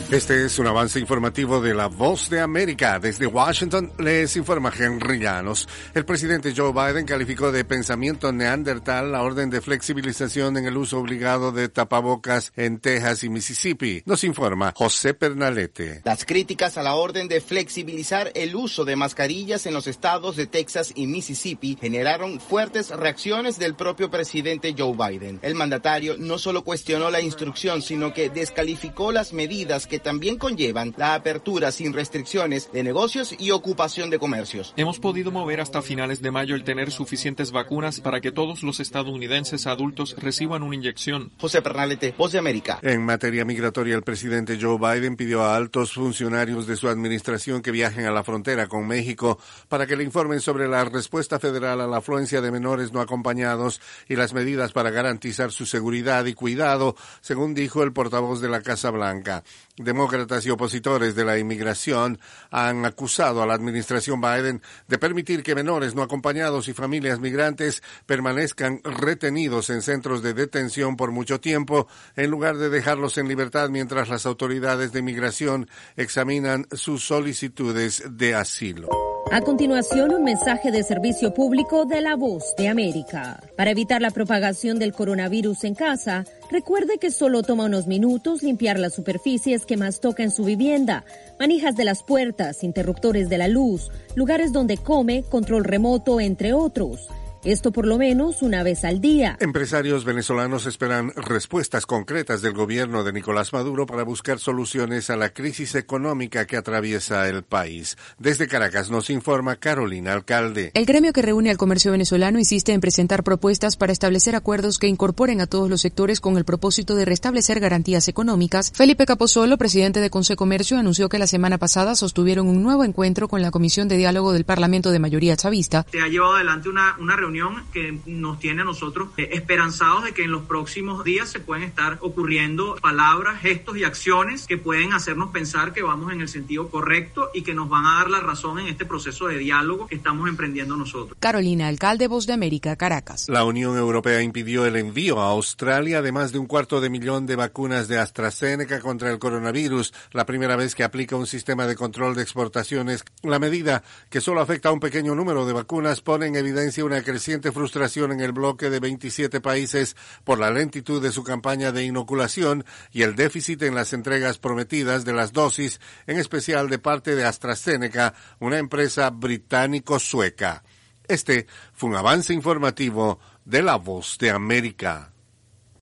Este es un avance informativo de La Voz de América. Desde Washington les informa Henry Llanos. El presidente Joe Biden calificó de pensamiento neandertal la orden de flexibilización en el uso obligado de tapabocas en Texas y Mississippi. Nos informa José Pernalete. Las críticas a la orden de flexibilizar el uso de mascarillas en los estados de Texas y Mississippi generaron fuertes reacciones del propio presidente Joe Biden. El mandatario no solo cuestionó la instrucción, sino que descalificó las medidas que también conllevan la apertura sin restricciones de negocios y ocupación de comercios. Hemos podido mover hasta finales de mayo el tener suficientes vacunas para que todos los estadounidenses adultos reciban una inyección. José Pernalete, Voz de América. En materia migratoria, el presidente Joe Biden pidió a altos funcionarios de su administración que viajen a la frontera con México para que le informen sobre la respuesta federal a la afluencia de menores no acompañados y las medidas para garantizar su seguridad y cuidado, según dijo el portavoz de la Casa Blanca. Demócratas y opositores de la inmigración han acusado a la administración Biden de permitir que menores no acompañados y familias migrantes permanezcan retenidos en centros de detención por mucho tiempo, en lugar de dejarlos en libertad mientras las autoridades de inmigración examinan sus solicitudes de asilo. A continuación, un mensaje de servicio público de La Voz de América. Para evitar la propagación del coronavirus en casa, recuerde que solo toma unos minutos limpiar las superficies que más toca en su vivienda, manijas de las puertas, interruptores de la luz, lugares donde come, control remoto, entre otros. Esto por lo menos una vez al día. Empresarios venezolanos esperan respuestas concretas del gobierno de Nicolás Maduro para buscar soluciones a la crisis económica que atraviesa el país. Desde Caracas nos informa Carolina Alcalde. El gremio que reúne al comercio venezolano insiste en presentar propuestas para establecer acuerdos que incorporen a todos los sectores con el propósito de restablecer garantías económicas. Felipe Capozolo, presidente de Consecomercio, anunció que la semana pasada sostuvieron un nuevo encuentro con la Comisión de Diálogo del Parlamento de mayoría chavista. Se ha llevado adelante una reunión que nos tiene a nosotros esperanzados de que en los próximos días se pueden estar ocurriendo palabras, gestos y acciones que pueden hacernos pensar que vamos en el sentido correcto y que nos van a dar la razón en este proceso de diálogo que estamos emprendiendo nosotros. Carolina Alcalde, Voz de América, Caracas. La Unión Europea impidió el envío a Australia de más de 250,000 de vacunas de AstraZeneca contra el coronavirus, la primera vez que aplica un sistema de control de exportaciones. La medida, que solo afecta a un pequeño número de vacunas, pone en evidencia una creciente frustración en el bloque de 27 países por la lentitud de su campaña de inoculación y el déficit en las entregas prometidas de las dosis, en especial de parte de AstraZeneca, una empresa británico-sueca. Este fue un avance informativo de La Voz de América.